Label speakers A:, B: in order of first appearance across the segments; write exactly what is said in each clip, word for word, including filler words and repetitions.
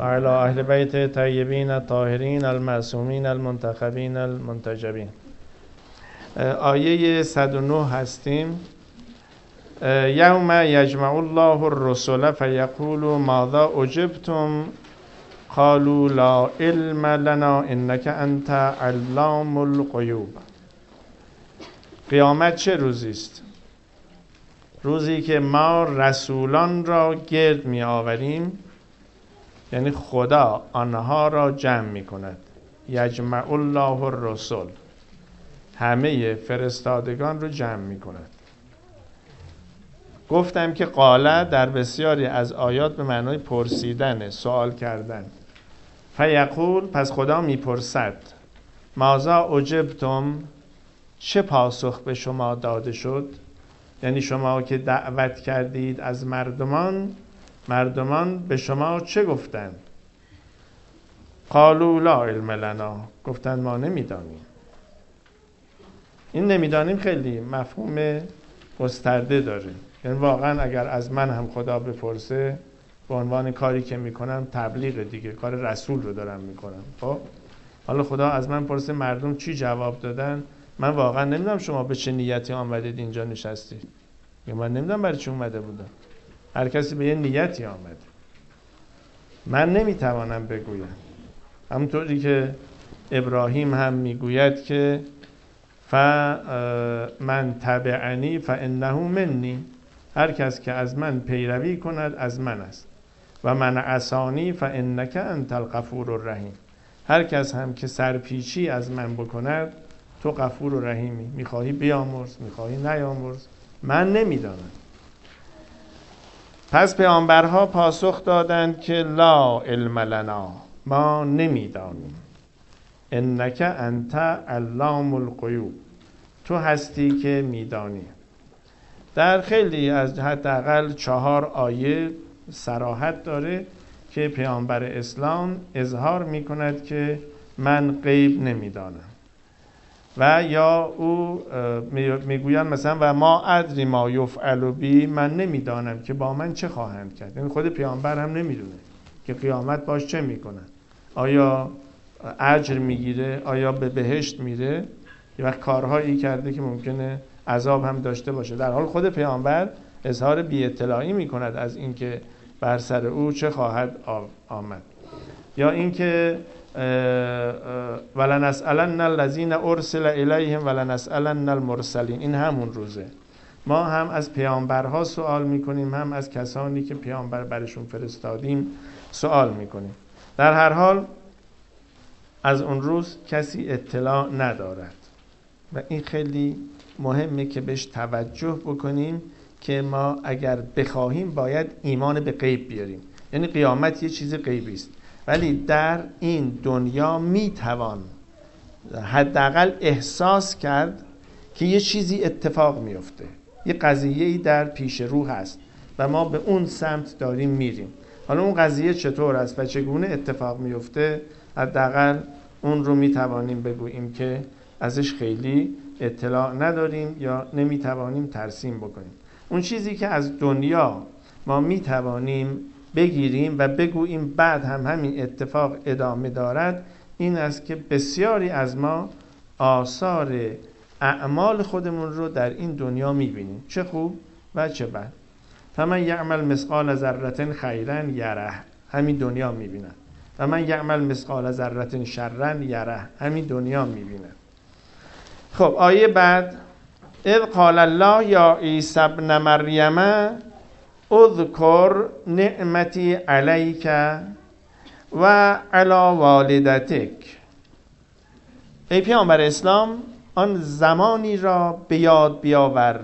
A: وعلى اهل بیت طیبین الطاهرین المعصومین المنتخبین المنتجبین. آیه صد و نه هستیم. یوم یجمع الله الرسل فیقول ماذا اجبتم قالوا لا علم لنا انک انت علام الغیوب. قیامت چه روزی است؟ روزی که ما رسولان را گرد می آوریم، یعنی خدا آنها را جمع می کند. یجمع الله الرسل، همه فرستادگان رو جمع می کند. گفتم که قاله در بسیاری از آیات به معنای پرسیدن، سوال کردن. فیقول، پس خدا می پرسد ماذا اجبتم، چه پاسخ به شما داده شد؟ یعنی شما که دعوت کردید از مردمان، مردمان به شما چه گفتند؟ قالوا لا علم لنا، گفتند ما نمیدانیم. این نمیدانیم خیلی مفهوم گسترده داره. یعنی واقعا اگر از من هم خدا بپرسه، به عنوان کاری که میکنم تبلیغ دیگه، کار رسول رو دارم میکنم. خب حالا خدا از من پرسه مردم چی جواب دادن، من واقعا نمیدونم شما به چه نیتی آمدید اینجا نشستید. من نمیدونم برای چی اومده بودم. هر کسی به یه نیتی آمده. من نمیتوانم بگویم. همونطوری که ابراهیم هم میگوید که فمن تبعنی فانه منی، هر کس که از من پیروی کند از من است. و من عصانی فانک انت الغفور الرحیم، هر کس هم که سرپیچی از من بکند تو غفور و رحیمی. میخواهی بیامرز، میخواهی نیامرز، من نمیدانم. پس پیامبرها پاسخ دادند که لا علم لنا، ما نمیدانیم. انک انت علام الغیوب، تو هستی که میدانی. در خیلی از حداقل چهار آیه صراحت داره که پیامبر اسلام اظهار میکند که من غیب نمیدانم. و یا او میگویند مثلا و ما ادری ما یفعل بی، من نمیدانم که با من چه خواهند کرد. یعنی خود پیامبر هم نمیدونه که قیامت باش چه میکنن. آیا اجر میگیره، آیا به بهشت میره، یه وقت کارهایی کرده که ممکنه عذاب هم داشته باشه. در حال خود پیامبر اظهار بی اطلاعی میکند از اینکه بر سر او چه خواهد آمد. یا اینکه ولنسألن الذین ارسل الیهم ولنسألن المرسلین، این همون روزه. ما هم از پیامبرها سوال میکنیم، هم از کسانی که پیامبر برشون فرستادیم سوال میکنیم. در هر حال از اون روز کسی اطلاع ندارد و این خیلی مهمه که بهش توجه بکنیم که ما اگر بخواهیم باید ایمان به غیب بیاریم. یعنی قیامت یه چیز غیبی است، ولی در این دنیا میتوان حداقل احساس کرد که یه چیزی اتفاق میفته، یه قضیه‌ای در پیش رو هست و ما به اون سمت داریم میریم. حالا اون قضیه چطور است و چگونه اتفاق میفته، حداقل اون رو میتوانیم بگوییم که ازش خیلی اطلاع نداریم یا نمیتوانیم ترسیم بکنیم. اون چیزی که از دنیا ما میتوانیم بگیریم و بگوییم بعد هم همین اتفاق ادامه دارد، این است که بسیاری از ما آثار اعمال خودمون رو در این دنیا میبینیم، چه خوب و چه بد. فمن یعمل مثقال ذره خیرا یره، همین دنیا میبیند. و من یعمل مثقال ذره شرا یره، همین دنیا میبیند. خب آیه بعد، اذ قال الله یا عیسی ابن مریم اذکر نعمتی علیک و علی والدتک. ای پیامبر اسلام، آن زمانی را به یاد بیاور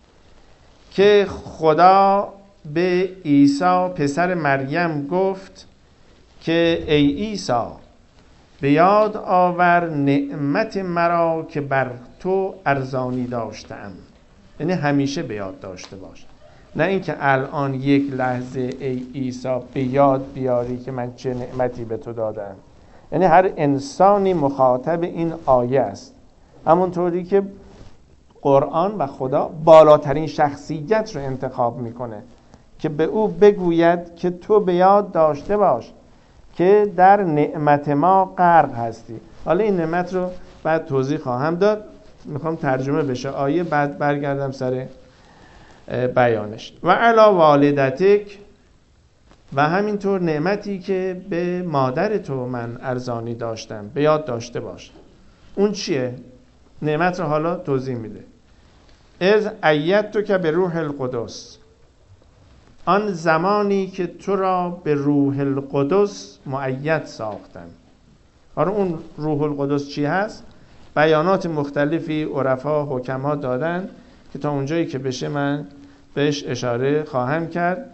A: که خدا به عیسی پسر مریم گفت که ای عیسی، به یاد آور نعمت مرا که بر تو ارزانی داشتم. یعنی همیشه به یاد داشته باش، نه اینکه الان یک لحظه ای عیسی به یاد بیاری که من چه نعمتی به تو دادم. یعنی هر انسانی مخاطب این آیه است، همونطوری که قرآن و خدا بالاترین شخصیت رو انتخاب میکنه که به او بگوید که تو به یاد داشته باش که در نعمت ما غرق هستی. حالا این نعمت رو بعد توضیح خواهم داد، میخوام ترجمه بشه آیه، بعد برگردم سر بیانش. و علی والدتک، و همینطور نعمتی که به مادر تو من ارزانی داشتم به یاد داشته باش. اون چیه؟ نعمت رو حالا توضیح میده. از ایدتک به روح القدس، آن زمانی که تو را به روح القدس مؤید ساختم. حالا اون روح القدس چی هست؟ بیانات مختلفی عرفا حکما دادن که تا اونجایی که بشه من بهش اشاره خواهم کرد.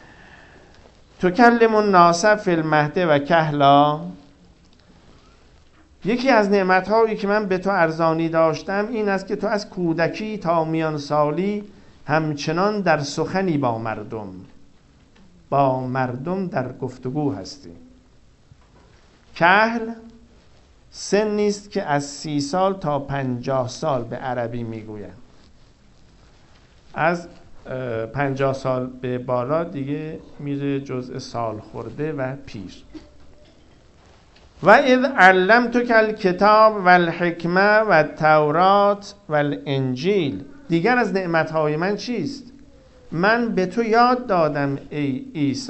A: تکلم الناس فی المهد و کهلا، یکی از نعمت‌هایی که من به تو ارزانی داشتم این است که تو از کودکی تا میان سالی همچنان در سخنی با مردم با مردم در گفتگو هستی. کهل سنی است که از سی سال تا پنجاه سال به عربی میگویند. از پنجاه سال به بالا دیگه میره جزء سال خورده و پیر. و اذ علمتک الکتاب و الحکمه و التورات و الانجیل، دیگر از نعمتهای من چیست؟ من به تو یاد دادم ای عیسی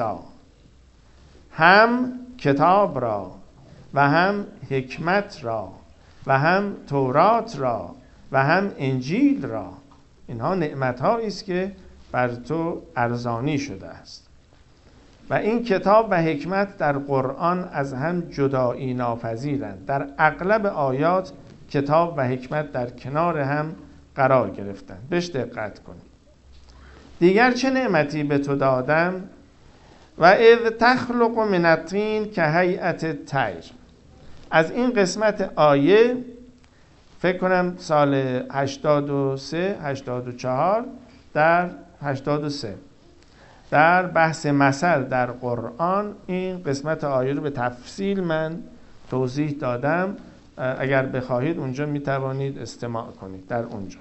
A: هم کتاب را و هم حکمت را و هم تورات را و هم انجیل را. اینها نعمت‌هایی است که بر تو ارزانی شده است. و این کتاب و حکمت در قرآن از هم جدایی ناپذیرند. در اغلب آیات کتاب و حکمت در کنار هم قرار گرفتند. بهش دقت کنید. دیگر چه نعمتی به تو دادم؟ و اذ تخلق من الطین که هیئت الطیر. از این قسمت آیه فکر کنم سال هشتاد و سه هشتاد و چهار در هشتاد و سه در بحث مثل در قرآن این قسمت آیه رو به تفصیل من توضیح دادم. اگر بخواهید اونجا میتوانید استماع کنید در اونجا.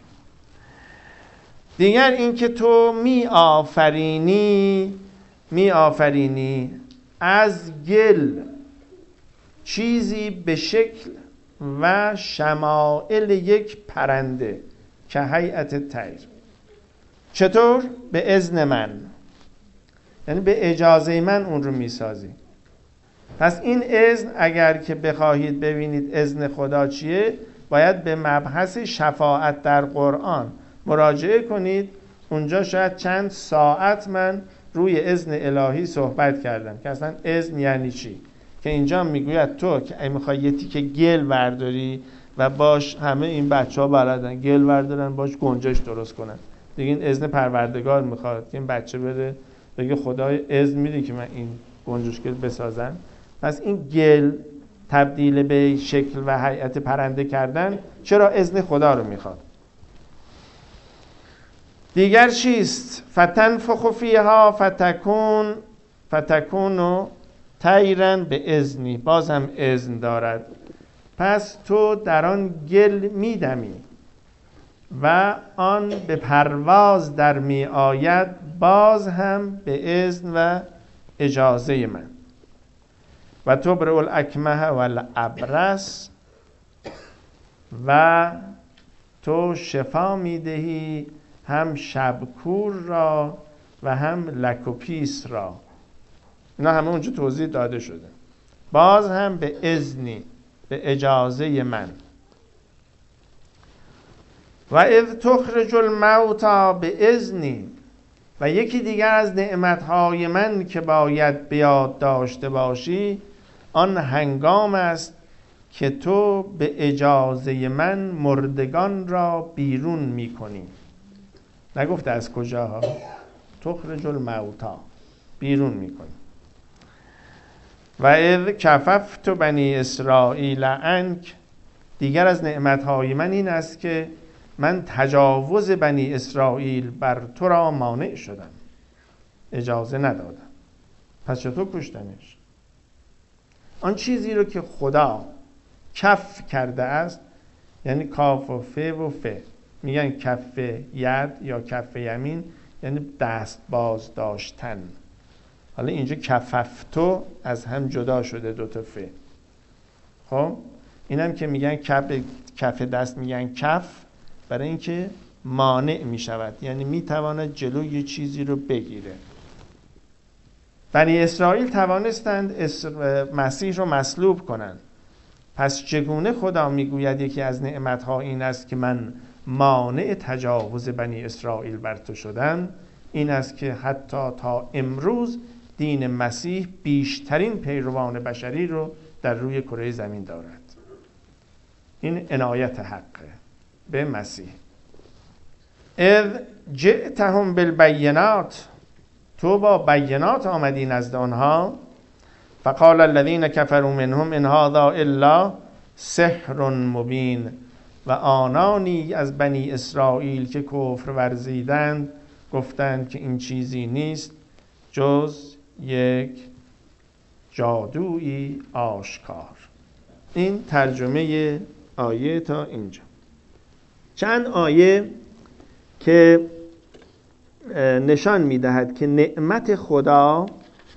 A: دیگر این که تو می آفرینی می آفرینی از گل چیزی به شکل و شمائل یک پرنده که هیئت طیر. چطور؟ به اذن من، یعنی به اجازه من اون رو میسازی. پس این اذن اگر که بخواهید ببینید اذن خدا چیه، باید به مبحث شفاعت در قرآن مراجعه کنید. اونجا شاید چند ساعت من روی اذن الهی صحبت کردم که اصلا اذن یعنی چی، که اینجا میگوید تو که میخوای یه تیکه گل برداری و باش، همه این بچه ها بلدن گل بردارن باش گنجش درست کنن، دیگه این اذن پروردگار میخواد که این بچه بره بگه خدای اذن میدی که من این گنجش گل بسازم. پس این گل تبدیل به شکل و هیئت پرنده کردن چرا اذن خدا رو میخواد؟ دیگر چیست؟ فتنفخ فیها فتکون فتکونو طیرا به اذنی، باز هم اذن دارد. پس تو در آن گل میدمی و آن به پرواز در می آید، باز هم به اذن و اجازه من. و تبرئ الاکمه و الابرص، و تو شفا میدهی هم شبکور را و هم لکوپیس را. اینا همه اونجا توضیح داده شده. باز هم به اذنی، به اجازه من. و اذ تخرج الموتى به اذنی، و یکی دیگر از نعمتهای من که باید بیاد داشته باشی آن هنگام است که تو به اجازه من مردگان را بیرون می کنی. نگفته از کجاها؟ تخرج الموتى، بیرون می کنی. و اذ کففت بنی اسرائیل عنک، دیگر از نعمتهای من این است که من تجاوز بنی اسرائیل بر تو را مانع شدم، اجازه ندادم. پس چطور کشتنش؟ آن چیزی رو که خدا کف کرده است، یعنی کاف و ف و ف، میگن کف ید یا کف یمین، یعنی دست باز داشتن. حالا اینجا کففتو از هم جدا شده دو تا ف. خب اینم که میگن کف کف دست میگن کف، برای اینکه مانع میشود، یعنی میتواند جلوی چیزی رو بگیره. بنی اسرائیل توانستند مسیح رو مصلوب کنند، پس چگونه خدا میگوید یکی از نعمتها این است که من مانع تجاوز بنی اسرائیل بر تو شدم؟ این است که حتی تا امروز دین مسیح بیشترین پیروان بشری رو در روی کره زمین دارد. این عنایت حقه به مسیح. اذ جئتهم بالبینات، تو با بینات آمدی نزد آنها. فقال الذين كفروا منهم ان هذا الا سحر مبین، و آنانی از بنی اسرائیل که کفر ورزیدند گفتند که این چیزی نیست جز یک جادویی آشکار. این ترجمه آیه تا اینجا. چند آیه که نشان میدهد که نعمت خدا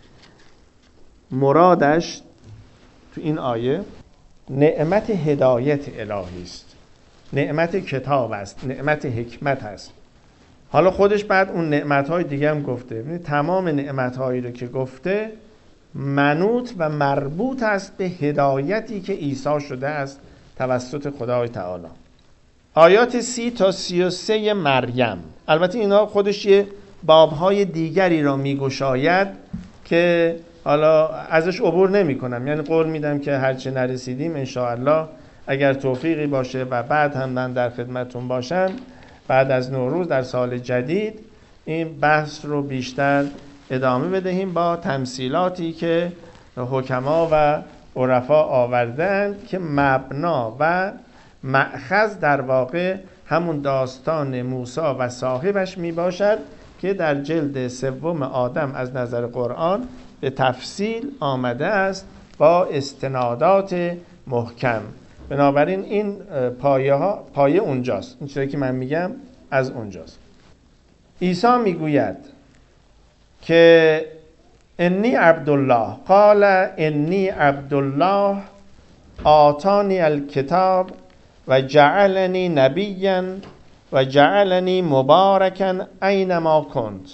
A: مرادش تو این آیه نعمت هدایت الهی است، نعمت کتاب است، نعمت حکمت است. حالا خودش بعد اون نعمت‌های دیگه هم گفته. ببینید تمام نعمت‌هایی رو که گفته منوط و مربوط است به هدایتی که عیسی شده است توسط خدای تعالی. آیات سی تا سی و سه مریم، البته اینا خودش یه بابهای دیگری را میگشاید که حالا ازش عبور نمی کنم، یعنی قول میدم که هرچه نرسیدیم انشاءالله اگر توفیقی باشه و بعد هم من در خدمتون باشم بعد از نوروز در سال جدید این بحث رو بیشتر ادامه بدهیم با تمثیلاتی که حکما و عرفا آوردند که مبنا و مأخذ در واقع همون داستان موسی و صاحبش می باشد که در جلد سوم آدم از نظر قرآن به تفصیل آمده است با استنادات محکم. بنابراین این پایه ها پایه اونجاست، این چیزی که من میگم از اونجاست. عیسی میگوید که انی عبدالله، قال انی عبدالله آتانی الکتاب و جعلنی نبیا و جعلنی مبارکا اینما کنت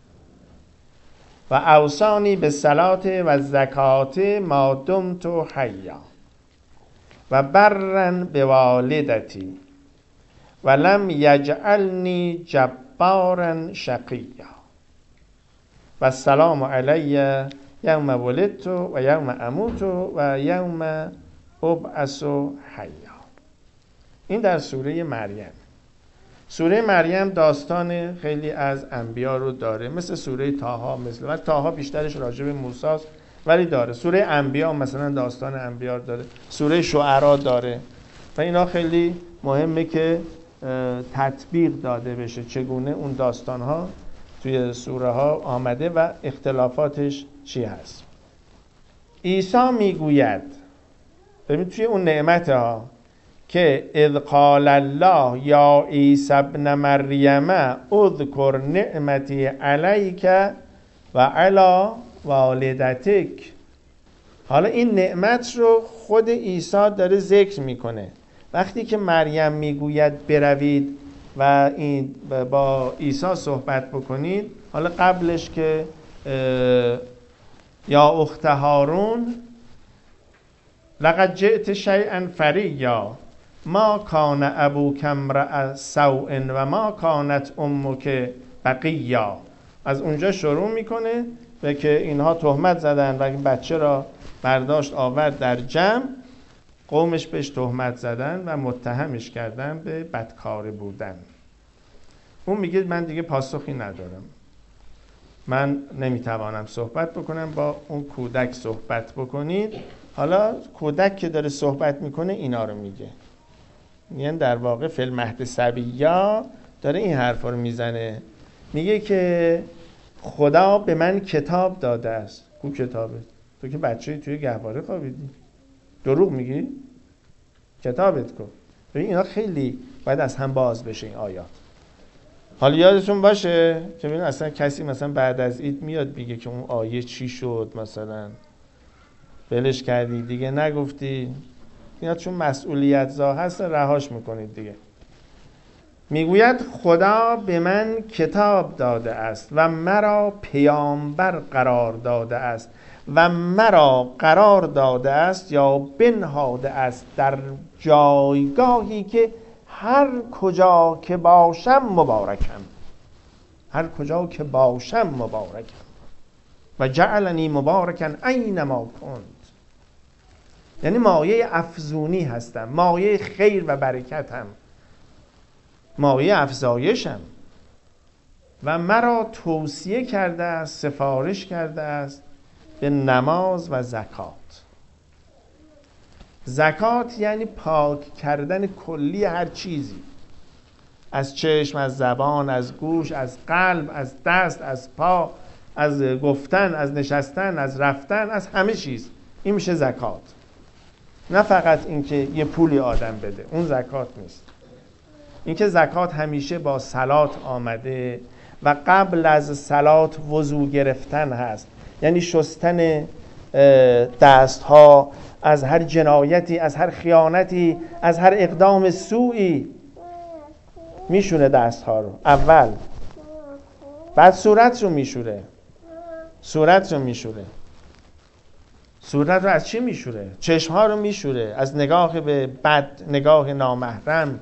A: و اوصانی بالصلاة و الزکاة ما دمت حیا و برا بوالدتی و لم یجعلنی جبارا شقیا و السلام علی یوم ولدت و یوم اموت و یوم ابعث حیا. این در سوره مریم. سوره مریم داستان خیلی از انبیا رو داره، مثل سوره طه، مثل و طه بیشترش راجع به موسی است ولی داره. سوره انبیا مثلا داستان انبیا داره، سوره شعرا داره و اینا خیلی مهمه که تطبیق داده بشه چگونه اون داستان ها توی سوره ها آمده و اختلافاتش چی هست. عیسی میگوید ببین توی اون نعمت ها که اذ قال الله یا عیسی ابن مریم اذکر نعمتی علیک و علی والدتک. حالا این نعمت رو خود عیسی داره ذکر میکنه. وقتی که مریم میگوید بروید و این با عیسی صحبت بکنید، حالا قبلش که یا اخت هارون لقد جئت شیئا فریا ما کان ابوک امرأ سوء و ما کانت امک بقیا. از اونجا شروع میکنه و که اینها تهمت زدن و این بچه را برداشت آورد در جمع، قومش بهش تهمت زدن و متهمش کردن به بدکار بودن. اون میگه من دیگه پاسخی ندارم، من نمیتوانم صحبت بکنم، با اون کودک صحبت بکنید. حالا کودک که داره صحبت میکنه اینا رو میگه، یعنی در واقع فی المهد صبیا داره این حرفا رو میزنه، میگه که خدا به من کتاب داده است. کو کتابه؟ تو که بچه‌ای توی گهواره خوابیدی، دروغ میگی؟ کتابت کو. ببین اینا خیلی باید از هم باز بشه این آیات. حالا یادتون باشه که ببین اصلا کسی مثلا بعد از عید میاد بگه که اون آیه چی شد، مثلا بلش کردی دیگه نگفتی، اینا چون مسئولیت زا هست رهاش میکنید دیگه. میگوید خدا به من کتاب داده است و مرا پیامبر قرار داده است و مرا قرار داده است یا بنهاده است در جایگاهی که هر کجا که باشم مبارکم، هر کجا که باشم مبارکم. و جعلنی مبارکا اینما کنت، یعنی مایه افزونی هستم، مایه خیر و برکتم، مایه افزایشم. و مرا توصیه کرده است، سفارش کرده است به نماز و زکات. زکات یعنی پاک کردن کلی هر چیزی، از چشم، از زبان، از گوش، از قلب، از دست، از پا، از گفتن، از نشستن، از رفتن، از همه چیز. این میشه زکات. نه فقط اینکه یه پولی آدم بده، اون زکات نیست. اینکه زکات همیشه با صلات آمده و قبل از صلات وضو گرفتن هست، یعنی شستن دست ها از هر جنایتی، از هر خیانتی، از هر اقدام سوئی. میشونه دست ها رو اول، بعد صورت رو میشوره، صورت رو میشوره. صورت رو از چی میشوره؟ چشم ها رو میشوره، از نگاه به بد، نگاه نامحرم،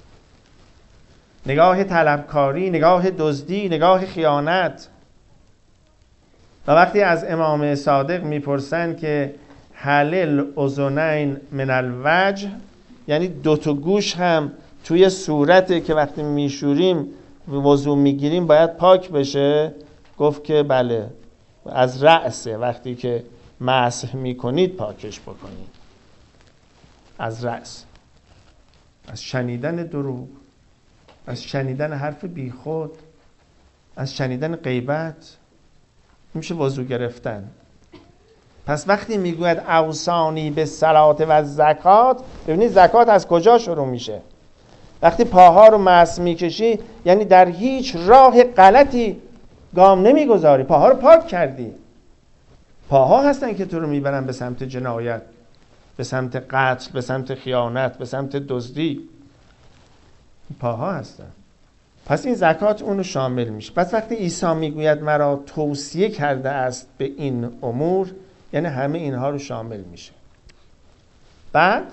A: نگاه طلبکاری، نگاه دزدی، نگاه خیانت. و وقتی از امام صادق میپرسن که هل الاذنین من الوجه، یعنی دو تا گوش هم توی صورته که وقتی میشوریم وضو میگیریم باید پاک بشه، گفت که بله، از رأسه، وقتی که مسح میکنید پاکش بکنید از رأس، از شنیدن دروغ، از شنیدن حرف بیخود، از شنیدن غیبت، میشه وضو گرفتن. پس وقتی میگوید اوصانی به صلات و زکات، ببینید زکات از کجا شروع میشه؟ وقتی پاها رو مسح میکشی یعنی در هیچ راه غلطی گام نمیگذاری، پاها رو پاک کردی. پاها هستن که تو رو میبرن به سمت جنایت، به سمت قتل، به سمت خیانت، به سمت دزدی. پاها هستن. پس این زکات اونو شامل میشه. پس وقتی عیسی میگوید مرا توصیه کرده است به این امور، یعنی همه اینها رو شامل میشه. بعد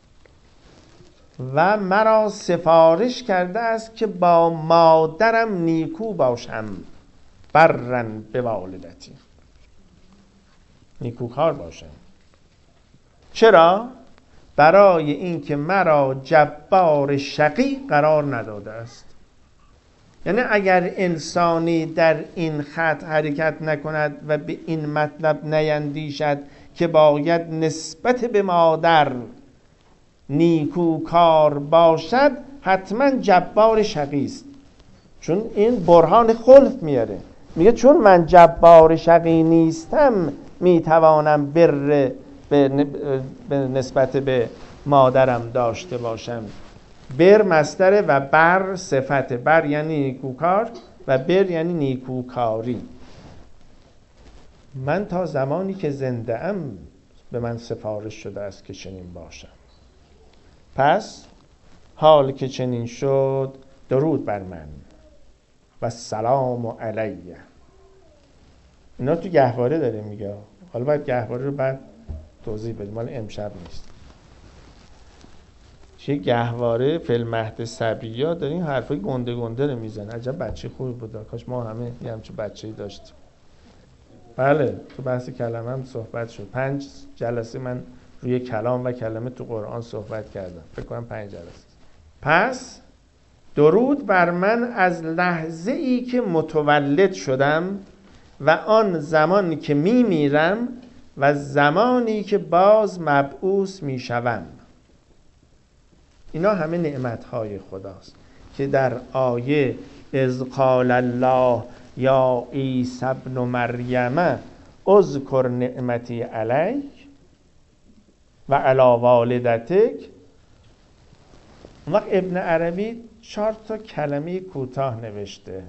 A: و مرا سفارش کرده است که با مادرم نیکو باشم، برن به والدتی، نیکوکار باشم. چرا؟ برای اینکه مرا جبار شقی قرار نداده است. یعنی اگر انسانی در این خط حرکت نکند و به این مطلب نیندیشد که باید نسبت به مادر نیکوکار باشد، حتما جبار شقی است. چون این برهان خلف میاره، میگه چون من جبار شقی نیستم میتوانم بر به نسبت به مادرم داشته باشم. بر مصدر و بر صفت. بر یعنی نیکوکار و بر یعنی نیکوکاری. من تا زمانی که زنده ام به من سفارش شده است که چنین باشم. پس حال که چنین شد درود بر من و سلام علیه. اینا تو گهواره داره میگه. حالا باید گهواره رو بعد توضیح بدیم، مال امشب نیست. چه گهواره فل مهد صبیّا داره این حرفای گنده گنده رو میزنه. عجب بچه خوبی بود، کاش ما همه یه همچین بچه‌ای داشتیم. بله تو بحث کلمه هم صحبت شد. پنج جلسه من روی کلام و کلمه تو قرآن صحبت کردم، فکر کنم پنج جلسه. پس درود بر من از لحظه ای که متولد شدم و آن زمان که می میرم و زمانی که باز مبعوث می شوم. اینا همه نعمتهای خداست که در آیه اذ قال الله یا عیسی ابن مریم اذکر نعمتی علیک و علی والدتک. وقت ابن عربی چهار تا کلمه کوتاه نوشته.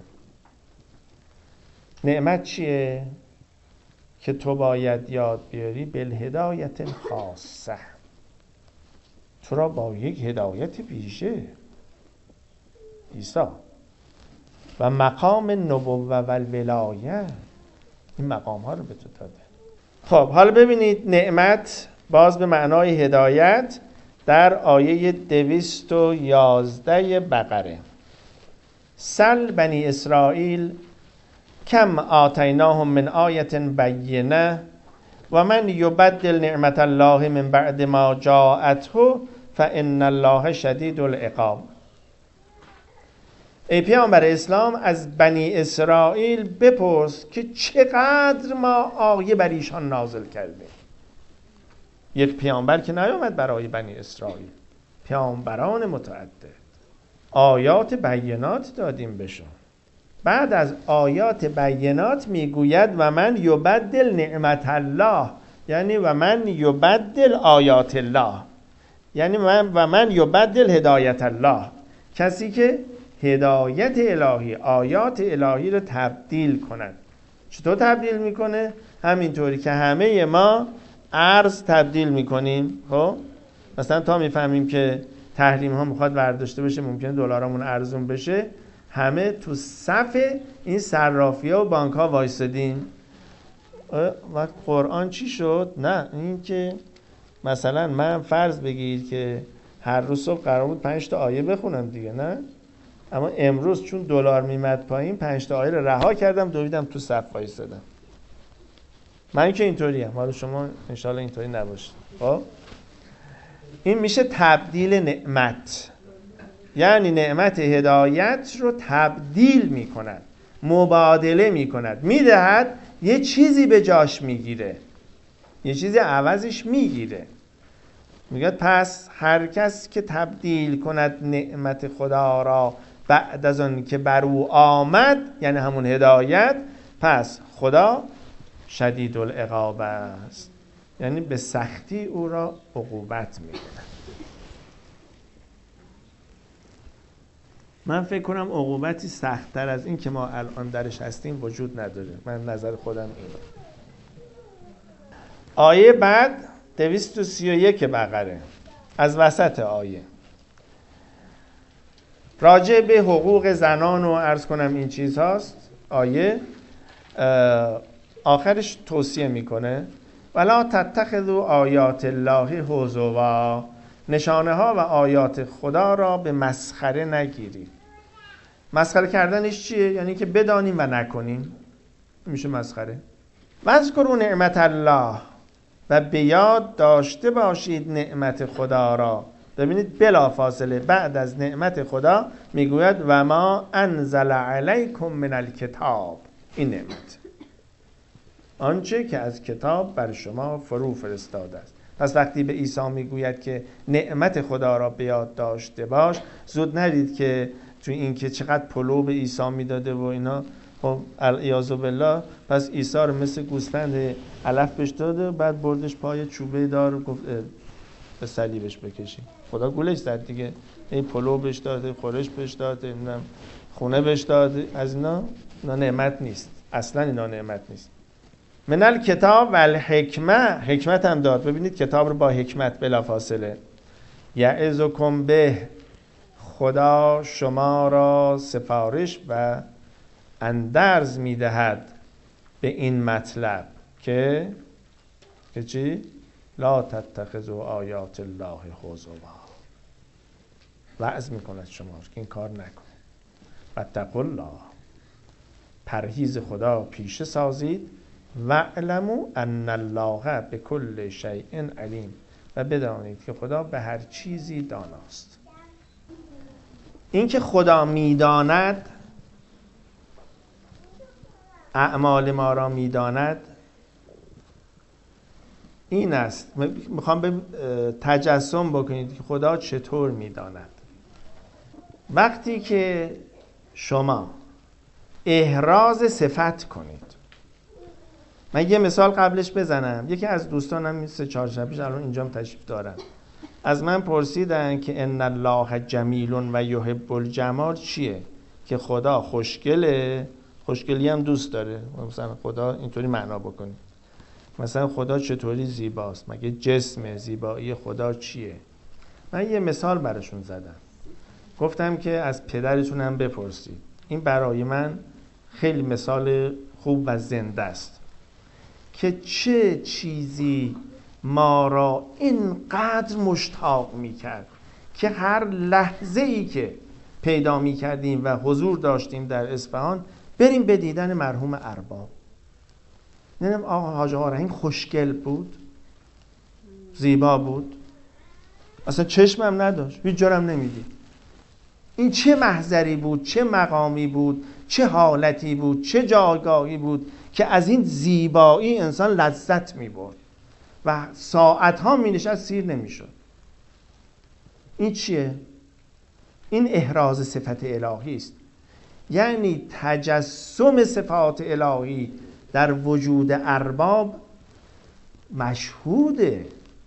A: نعمت چیه؟ که تو باید یاد بیاری بالهدایت خاصه، تو را با یک هدایت ویژه عیسی و مقام نبوت و ولایت، این مقام ها رو به تو داده. خب حالا ببینید نعمت باز به معنای هدایت در آیه دویست و یازده بقره. سل بنی اسرائیل کم آتیناهم من آیت بینه و من یبدل نعمت الله من بعد ما جاءته فان الله شدید العقاب. ای پیامبر اسلام از بنی اسرائیل بپرس که چقدر ما آیه بر ایشان نازل کردیم. یک پیامبر که نیامد برای بنی اسرائیل، پیامبران متعدد آیات بینات دادیم بهشون. بعد از آیات بینات میگوید و من یبدل نعمت الله، یعنی و من یبدل آیات الله، یعنی من و من یبدل هدایت الله، کسی که هدایت الهی، آیات الهی رو تبدیل کند. چطور تبدیل میکنه؟ همینطوری که همه ما ارز تبدیل میکنیم. خب مثلا تا میفهمیم که تحریم ها میخواد برداشته بشه، ممکنه دلارمون ارزون بشه، همه تو صف این صرافی ها و بانک ها وایسادیم. و قرآن چی شد؟ نه این که مثلا من فرض بگیر که هر روز صبح قرار بود پنج تا آیه بخونم دیگه، نه؟ اما امروز چون دلار میمد پایین پنج تا آیه رو رها کردم، دویدم تو صف وایسادم. من که اینطوری ام، حالا شما انشالله اینطوری نباشید. خب این میشه تبدیل نعمت، یعنی نعمت هدایت رو تبدیل میکند، مبادله میکند، میدهد، یه چیزی به جاش میگیره، یه چیزی عوضش میگیره. میگه پس هر کس که تبدیل کند نعمت خدا را بعد از آن که بر او آمد، یعنی همون هدایت، پس خدا شدید العقاب است، یعنی به سختی او را عقوبت میکند. من فکر کنم عقوبتی سخت‌تر از این که ما الان درش هستیم وجود نداره. من نظر خودم اینه. آیه بعد دویست و سی و یک بقره، از وسط آیه راجع به حقوق زنان و عرض کنم این چیز هاست. آیه آخرش توصیه میکنه ولا تتخذوا آیات الله هزوا، نشانه ها و آیات خدا را به مسخره نگیرید. مسخره کردنش چیه؟ یعنی که بدانیم و نکنیم، میشه مسخره. واذکروا نعمت الله، و به یاد داشته باشید نعمت خدا را. ببینید بلا فاصله بعد از نعمت خدا میگوید و ما انزل علیکم من الکتاب، این نعمت آنچه که از کتاب بر شما فرو فرستاده است. پس وقتی به عیسی میگوید که نعمت خدا را به یاد داشته باش، زود نرید که تو این که چقدر پلو به عیسی میداده و اینا، خب الیاذ بالله، پس عیسی رو مثل گوسفند علف بهش داده، بعد بردش پای چوبه دار گفت به صلیبش بکشی. خدا گولش زد دیگه، این پلو بهش داده، خورش بهش داده، خونه بهش داده، از اینا اینا نعمت نیست، اصلا اینا نعمت نیست. من الکتاب و الحکمه، حکمت هم داد. ببینید کتاب رو با حکمت بلا فاصله. یعظکم به، خدا شما را سفارش و اندرز میدهد به این مطلب که که چی؟ لا تتخذوا آیات الله هزوا. وعظ میکند شما که این کار نکنید. واتقوا الله، پرهیز خدا پیشه سازید. واعلموا ان الله بكل شیء علیم، و بدانید که خدا به هر چیزی داناست. این که خدا میداند، اعمال ما را میداند، این است. میخوام به تجسم بکنید که خدا چطور میداند. وقتی که شما احراز صفت کنید، من یه مثال قبلش بزنم. یکی از دوستانم سه چهار شب پیش الان اینجام تشریف دارن، از من پرسیدن که ان الله جمیل و یحب الجمال چیه؟ که خدا خوشگله، خوشگلی هم دوست داره. مثلا خدا اینطوری معنا بکنیم، مثلا خدا چطوری زیباست؟ مگه جسم زیبایی خدا چیه؟ من یه مثال براشون زدم، گفتم که از پدرتونم بپرسید. این برای من خیلی مثال خوب و زنده است که چه چیزی ما را اینقدر مشتاق میکرد که هر لحظه ای که پیدا میکردیم و حضور داشتیم در اصفهان بریم به دیدن مرحوم ارباب. نمیدونم آقا حاج آقا رحیم خوشگل بود، زیبا بود، اصلا چشمم نداشت، هیچ جارم نمیدید. این چه محضری بود، چه مقامی بود، چه حالتی بود، چه جایگاهی بود که از این زیبایی انسان لذت میبرد و ساعتها می نشست سیر نمی شد. این چیه؟ این احراز صفت الهی است. یعنی تجسم صفات الهی در وجود ارباب مشهوده.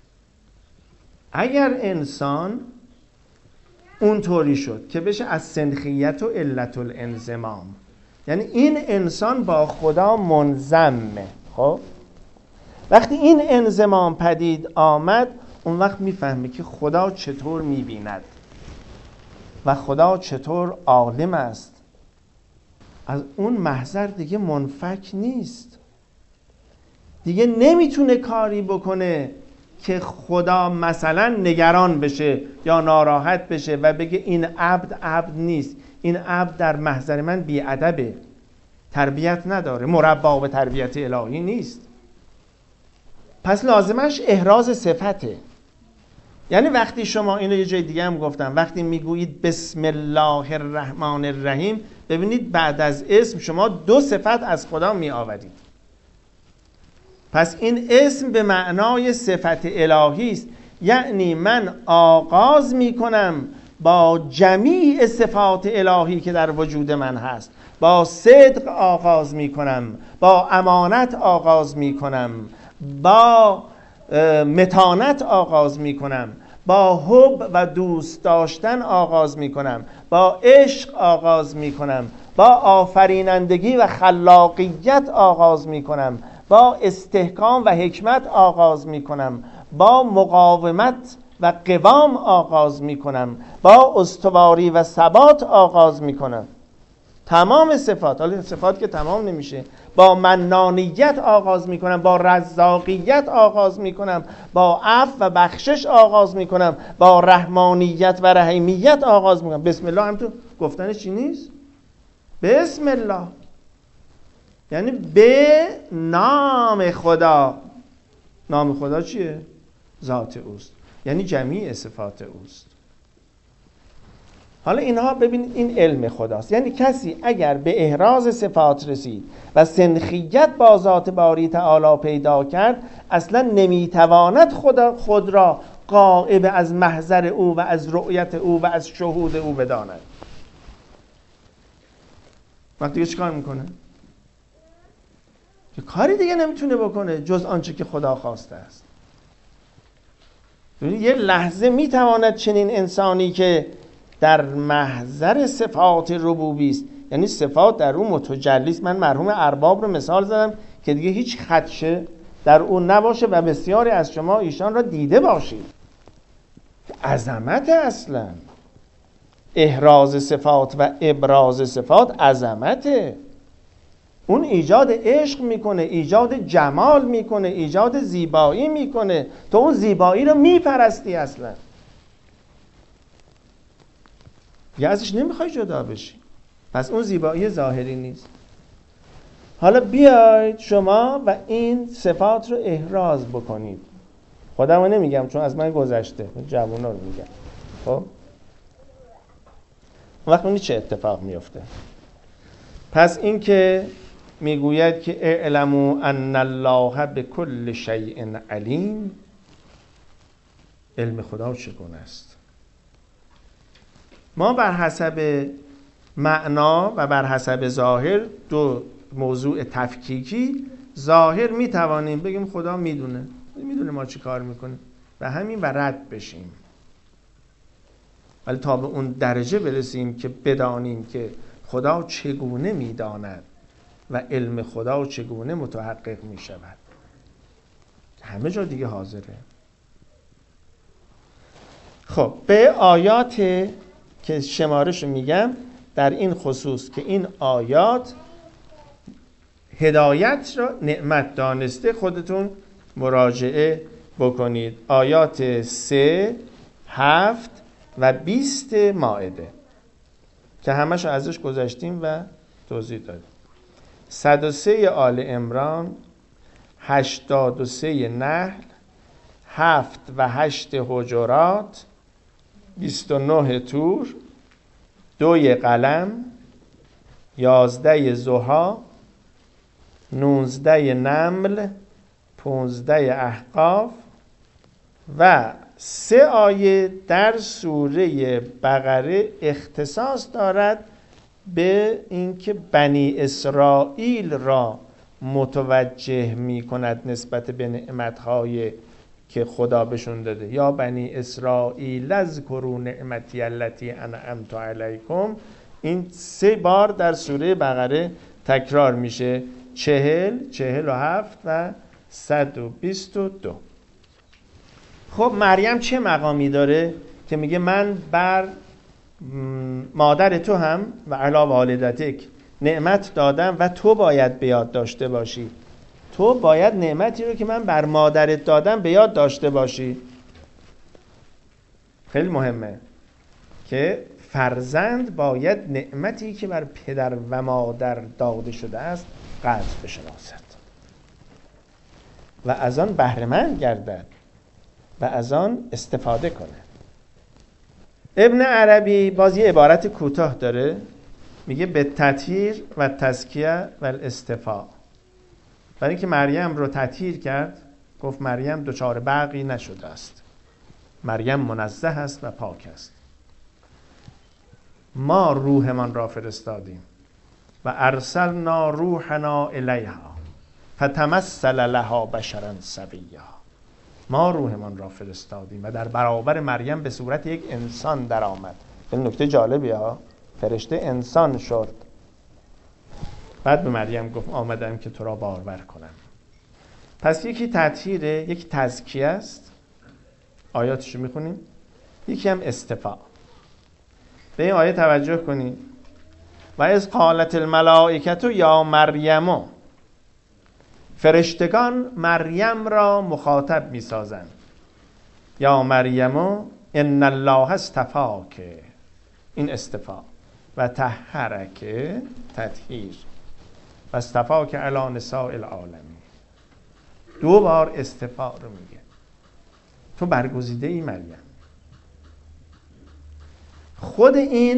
A: اگر انسان اونطوری شد که بشه از سنخیت و علت الانضمام، یعنی این انسان با خدا منضمه، خب وقتی این انضمام پدید آمد اون وقت میفهمه که خدا چطور میبیند و خدا چطور عالم است. از اون محضر دیگه منفک نیست، دیگه نمیتونه کاری بکنه که خدا مثلا نگران بشه یا ناراحت بشه و بگه این عبد عبد نیست، این عبد در محضر من بی‌ادبه، تربیت نداره، مربا به تربیت الهی نیست. پس لازمش احراز صفته. یعنی وقتی شما اینو یه جای دیگه هم گفتم، وقتی میگویید بسم الله الرحمن الرحیم، ببینید بعد از اسم شما دو صفت از خدا می آورید. پس این اسم به معنای صفت الهی است. یعنی من آغاز می کنم با جمیع صفات الهی که در وجود من هست. با صدق آغاز می کنم، با امانت آغاز می کنم، با متانت آغاز می کنم، با حب و دوست داشتن آغاز می کنم، با عشق آغاز می کنم، با آفرینندگی و خلاقیت آغاز می کنم، با استحکام و حکمت آغاز می کنم، با مقاومت و قوام آغاز می کنم، با استواری و ثبات آغاز می کنم. تمام صفات، حالا صفات که تمام نمیشه، با منانیت آغاز میکنم، با رزاقیت آغاز میکنم، با عفو و بخشش آغاز میکنم، با رحمانیت و رحیمیت آغاز میکنم. بسم الله هم تو گفتنش چی نیست؟ بسم الله یعنی به نام خدا. نام خدا چیه؟ ذات اوست، یعنی جمیع صفات اوست. حالا اینها ببینید این علم خداست. یعنی کسی اگر به احراز صفات رسید و سنخیت با ذات باری تعالی پیدا کرد، اصلا نمیتواند خدا خود را غائب از محضر او و از رؤیت او و از شهود او بداند. وقتی دیگه چیکار میکنه؟ که کاری دیگه نمیتونه بکنه جز آنچه که خدا خواسته است. یه لحظه میتواند چنین انسانی که در محضر صفات ربوبی است، یعنی صفات در اون متجلی است. من مرحوم ارباب رو مثال زدم که دیگه هیچ خدشه در اون نباشه و بسیاری از شما ایشان را دیده باشید. عظمت اصلا احراز صفات و ابراز صفات عظمته. اون ایجاد عشق میکنه، ایجاد جمال میکنه، ایجاد زیبایی میکنه. تو اون زیبایی رو میپرستی اصلا، یا ازش نمیخوای جدا بشی. پس اون زیبایی ظاهری نیست. حالا بیاید شما و این صفات رو احراز بکنید. خودم رو نمیگم چون از من گذشته، جوونا رو میگم. خب وقت اونی چه اتفاق میفته؟ پس این که میگوید که اعلموا ان الله بكل شیء علیم، علم خدا چگونه است؟ ما بر حسب معنا و بر حسب ظاهر، دو موضوع تفکیکی، ظاهر میتوانیم بگیم خدا میدونه، میدونه ما چی کار میکنیم و همین و رد بشیم. ولی تا به اون درجه برسیم که بدانیم که خدا چگونه میداند و علم خدا چگونه متحقق می شود، همه جا دیگه حاضره. خب به آیات که شمارش میگم در این خصوص که این آیات هدایت را نعمت دانسته خودتون مراجعه بکنید. آیات سه، هفت و بیست مائده که همش ازش گذشتیم و توضیح دادیم. صد و سه آل عمران، هشتاد و سه نحل، هفت و هشت حجرات، بیست و نه طور، دوی قلم، یازده ضحی، نوزده نمل، پونزده احقاف و سه آیه در سوره بقره اختصاص دارد به اینکه بنی اسرائیل را متوجه می کند نسبت به نعمتهای که خدا بهشون داده. یا بنی اسرائیل اذکروا نعمتی التی انعمت علیکم، این سه بار در سوره بقره تکرار میشه، چهل، چهل و هفت و صد و بیست و دو. خب مریم چه مقامی داره که میگه من بر مادر تو هم و علی والدتک نعمت دادم و تو باید به یاد داشته باشی. تو باید نعمتی رو که من بر مادرت دادم به یاد داشته باشی. خیلی مهمه که فرزند باید نعمتی که بر پدر و مادر داده شده است قدر بشناسد و از آن بهره مند گردد و از آن استفاده کنه. ابن عربی باز یه عبارت کوتاه داره، میگه به تطهیر و تزکیه و الاصطفاء. برای اینکه مریم رو تطهیر کرد گفت مریم دچار بغی نشده است، مریم منزه است و پاک است. ما روحمان را فرستادیم و ارسلنا روحنا الیها فتمثل لها بشرا سویا. ما روحمان را فرستادیم و در برابر مریم به صورت یک انسان در آمد. این نکته جالبی ها، فرشته انسان شد. بعد به مریم گفت آمدم که تو را بارور کنم. پس یکی تطهیره، یکی تزکیه است، آیاتشو میخونیم، یکی هم استفاء. به این آیه توجه کنید. و از قالت الملائکه یا مریم، فرشتگان مریم را مخاطب میسازند. یا مریم ان الله اصطفاک، این استفاء، و طهرک، تطهیر، و اصطفاک علی نساء العالمین. دو بار استفاء رو میگه. تو برگزیده ای مریم. خود این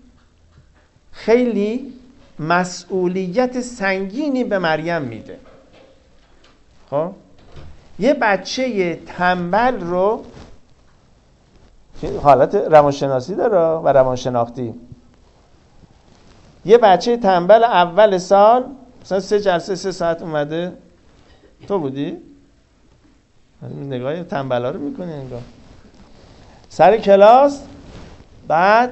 A: خیلی مسئولیت سنگینی به مریم میده. خب یه بچه تنبل رو، حالت روانشناسی داره و روانشناختی، یه بچه تنبل اول سال مثلا سه جلسه سه ساعت اومده، تو بودی؟ نگاه تنبلا رو میکنی انگار سر کلاس، بعد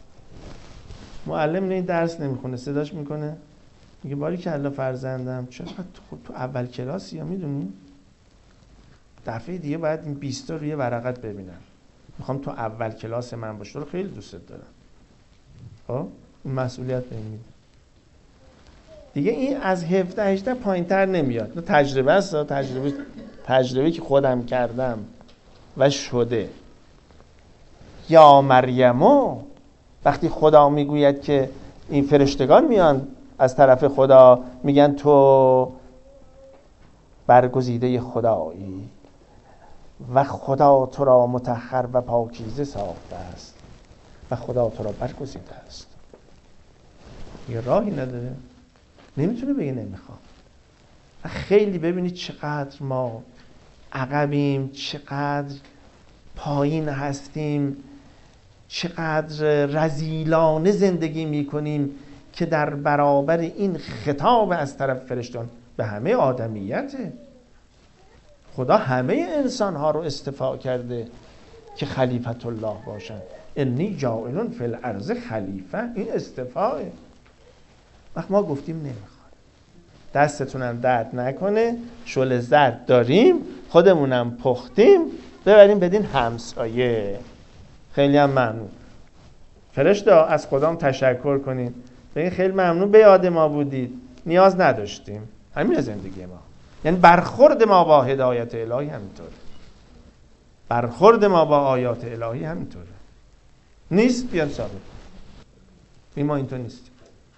A: معلم نه درس نمیخونه، صداش میکنه میگه باری که الله فرزندم چقدر خوب تو اول کلاسی، یا میدونی دفعه دیگه باید این بیست تا روی ورقت ببینم، میخوام تو اول کلاس من باشی، تو رو خیلی دوست دارم. خب این مسئولیت به این میده دیگه. این از هفده هجده پایین تر نمیاد. تجربه است، تجربه تجربه که خودم کردم و شده. یا مریمو، وقتی خدا میگوید که این فرشتگان میان از طرف خدا میگن تو برگزیده خدایی و خدا تو را مطهر و پاکیزه ساخته است و خدا تو را برگزیده است. یه راهی نداره، نمیتونه بگه نمیخوام. خیلی ببینید چقدر ما عقبیم، چقدر پایین هستیم، چقدر رذیلانه زندگی میکنیم که در برابر این خطاب از طرف فرشتگان به همه آدمیته. خدا همه انسان ها رو اصطفا کرده که خلیفت الله باشن. انی جاعل فی الارض خلیفه، این استفاء. وقت ما گفتیم نمیخواد، دستتونم درد نکنه، شل زرد داریم، خودمونم پختیم، ببریم بدین همسایه. خیلی هم ممنون. فرشته از خدام تشکر کنین، بگین خیلی ممنون به یاد ما بودید، نیاز نداشتیم. همین زندگی ما، یعنی برخورد ما با هدایت الهی همینطوره، برخورد ما با آیات الهی همینطوره. نیست بیان ثابت، این ما اینطور نیستیم.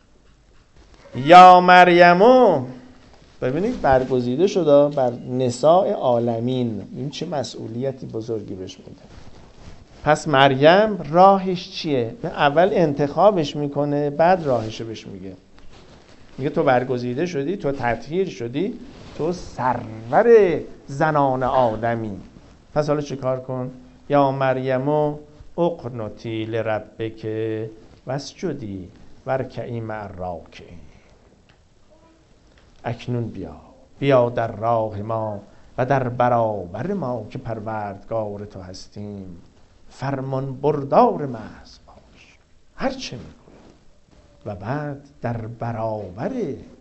A: یا مریمو، ببینید برگزیده شده بر نساء عالمین، این چه مسئولیتی بزرگی بهش میده. پس مریم راهش چیه؟ اول انتخابش میکنه، بعد راهشو بهش میگه. میگه تو برگزیده شدی، تو تطهیر شدی، تو سرور زنان عالمی. پس حالا چه کار کن؟ یا مریمو اقنتی لربک واسجدی ورکعی مع الراکعین. اکنون بیا بیا در راه ما و در برابر ما که پروردگار تو هستیم، فرمان بردار محض باش، هر چه میگوی، و بعد در برابر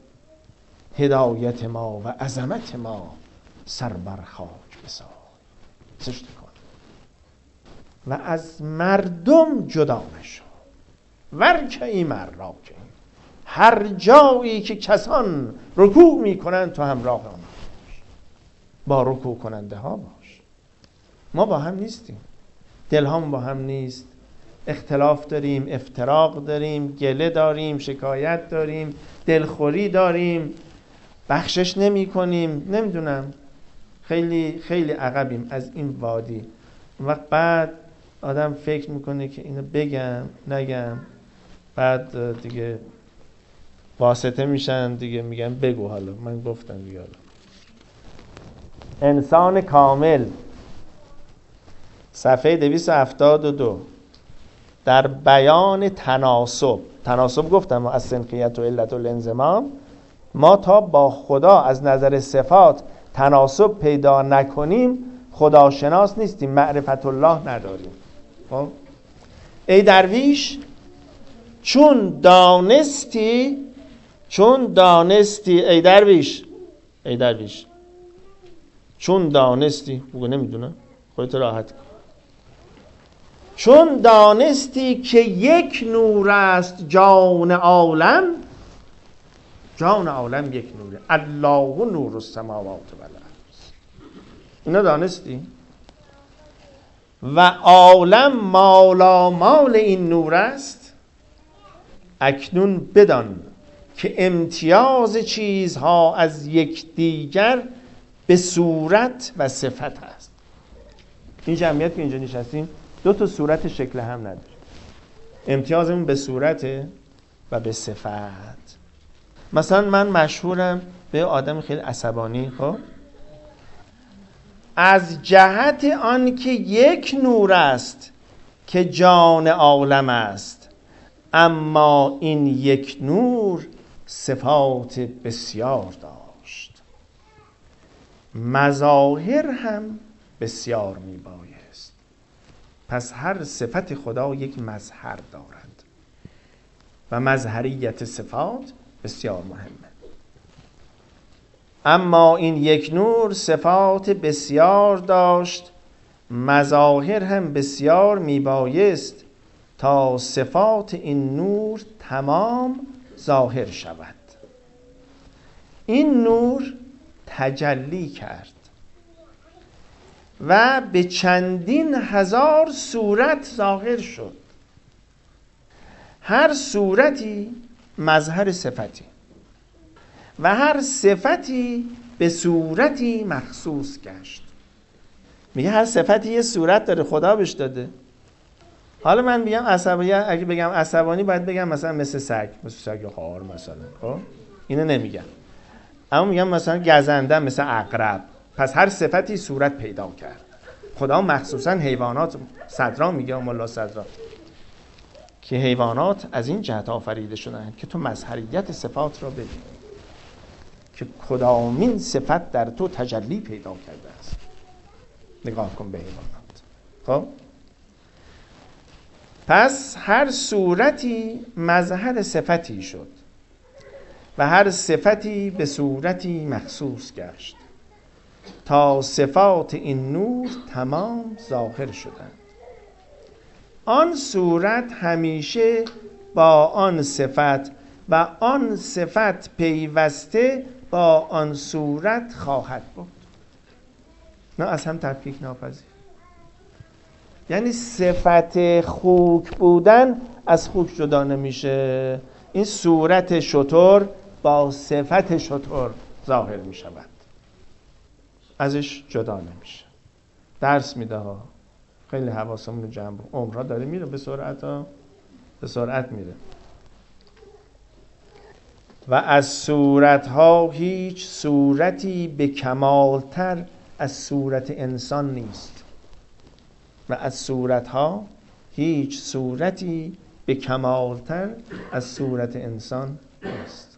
A: هدایت ما و عظمت ما سر بر خاک بسای، سجده کن و از مردم جدا نشو. ورکعی مع الراکعین، هر جایی که کسان رکوع میکنن تو همراه آنها باش، با رکوع کننده ها باش. ما با هم نیستیم، دلهام با هم نیست، اختلاف داریم، افتراق داریم، گله داریم، شکایت داریم، دلخوری داریم، بخشش نمی کنیم، نمیدونم، خیلی خیلی عقبیم از این وادی. اون وقت بعد آدم فکر میکنه که اینو بگم نگم، بعد دیگه واسطه میشن دیگه، میگن بگو حالا، من گفتم دیگه. حالا انسان کامل، صفحه دویست و هفتاد و دو، در بیان تناسب. تناسب گفتم از سنخیت و علت و الانضمام، ما تا با خدا از نظر صفات تناسب پیدا نکنیم خداشناس نیستیم، معرفت الله نداریم. خب ای درویش چون دانستی، چون دانستی ای درویش، ای درویش چون دانستی، بگو نمیدونم، خودت راحت کن. چون دانستی که یک نور است جان عالم، جان عالم یک نوره، الله نور السماوات و الارض، اینا دانستی؟ و عالم مالا مال این نور است. اکنون بدان که امتیاز چیزها از یکدیگر به صورت و صفت است. این جمعیت که اینجا نشستیم دو تا صورت شکل هم نداره، امتیازمون به صورت و به صفت. مثلا من مشهورم به آدم خیلی عصبانی، خب از جهت آن که یک نور است که جان عالم است، اما این یک نور صفات بسیار داشت، مظاهر هم بسیار می بایست. پس هر صفت خدا یک مظهر دارد و مظهریت صفات بسیار مهمه. اما این یک نور صفات بسیار داشت، مظاهر هم بسیار میبایست، تا صفات این نور تمام ظاهر شود. این نور تجلی کرد و به چندین هزار صورت ظاهر شد، هر صورتی مظهر صفتی و هر صفتی به صورتی مخصوص گشت. میگه هر صفتی یه صورت داره، خدا بهش داده. حالا من میگم عصبانی، اگه بگم عصبانی باید بگم مثلا مثل سگ، مثل سگ خوار مثلا، خب اینو نمیگم. اما میگم مثلا گزنده مثل عقرب. پس هر صفتی صورت پیدا کرد. خدا مخصوصا حیوانات، صدرا میگه مولا صدرا که حیوانات از این جهت آفریده شدن که تو مظهریت صفات را ببین، که کدامین صفت در تو تجلی پیدا کرده است. نگاه کن به حیوانات. خب پس هر صورتی مظهر صفتی شد و هر صفتی به صورتی مخصوص گشت تا صفات این نور تمام ظاهر شدند. آن صورت همیشه با آن صفت و آن صفت پیوسته با آن صورت خواهد بود. نه از هم تفکیک ناپذیر. یعنی صفت خوک بودن از خوک جدا نمیشه. این صورت شتر با صفت شتر ظاهر می شود، ازش جدا نمیشه. درس میده ها، خیلی حواسمون رو جمع بود. عمرها داره میره به سرعت ها، به سرعت میره. و از صورت ها هیچ صورتی به کمالتر از صورت انسان نیست. و از صورت ها هیچ صورتی به کمالتر از صورت انسان نیست.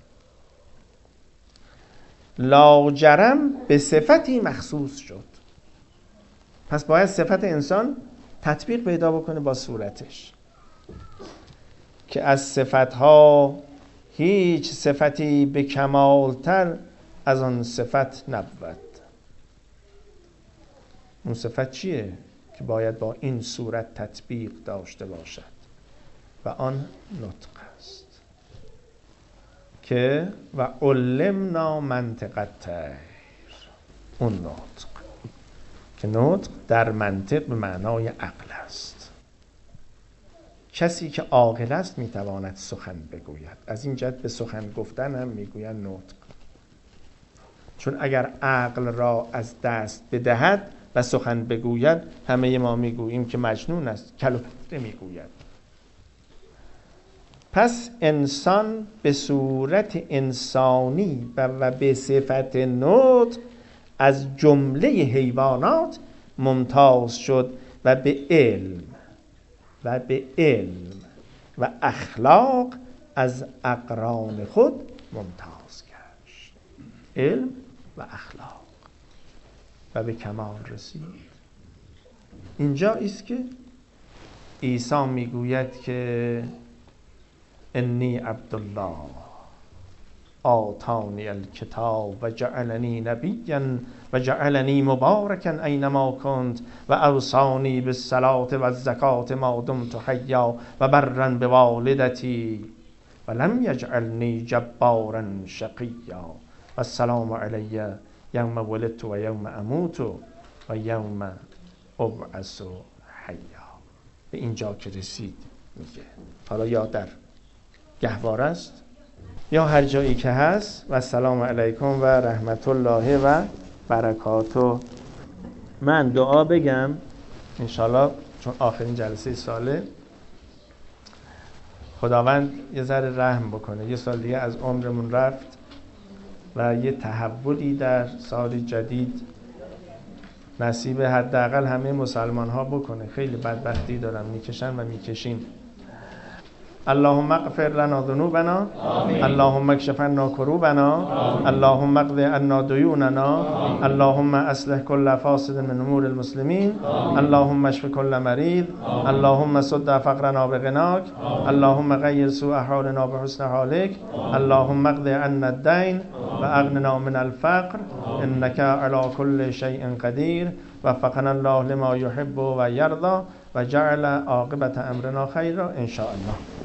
A: لاجرم به صفتی مخصوص شد. پس باید صفت انسان تطبیق پیدا بکنه با صورتش، که از صفتها هیچ صفتی به کمالتر از آن صفت نبود. اون صفت چیه؟ که باید با این صورت تطبیق داشته باشد و آن نطق است. که و علمنا منطق الطیر، اون نطق که نطق در منطق به معنای عقل است. کسی که عاقل است میتواند سخن بگوید. از این جهت به سخن گفتن هم میگویند نطق، چون اگر عقل را از دست بدهد و سخن بگوید، همه ما میگوییم که مجنون است، کل و پوسته میگوید. پس انسان به صورت انسانی و به صفت نطق از جمله حیوانات ممتاز شد و به علم و به علم و اخلاق از اقران خود ممتاز گشت. علم و اخلاق و به کمال رسید. اینجا است که عیسی میگوید که انی عبدالله آتانی الکتاب و جعلنی نبیا و جعلنی مبارکا اینما کنت و اوصانی بالصلاة و الزکاة ما دمت حیا و برا بوالدتی و لم یجعلنی جبارا شقیا و السلام علی یوم ولدت و یوم اموت و یوم ابعث حیا. به اینجا که رسید میگه حالا یا در گهواره است یا هر جایی که هست، و السلام علیکم و رحمت الله و برکاته. من دعا بگم انشالله، چون آخرین جلسه ساله، خداوند یه ذره رحم بکنه. یه سال دیگه از عمرمون رفت و یه تحولی در سال جدید نصیب حداقل همه مسلمان ها بکنه. خیلی بدبختی دارن، میکشن و میکشین. اللهم اغفر لنا ذنوبنا، اللهم اکشف عنا کروبنا، اللهم اقض عنا دیوننا، اللهم اصلح كل فاسد من امور المسلمین، اللهم اشف كل مريض، اللهم سد فقرنا بغناك، اللهم غير سوء حالنا بحسن حالك، اللهم اقض عنا الدين واغننا من الفقر انك على كل شيء قدير. وفقنا الله لما يحب و يرضى و جعل عاقبت امرنا خيرا ان شاء الله.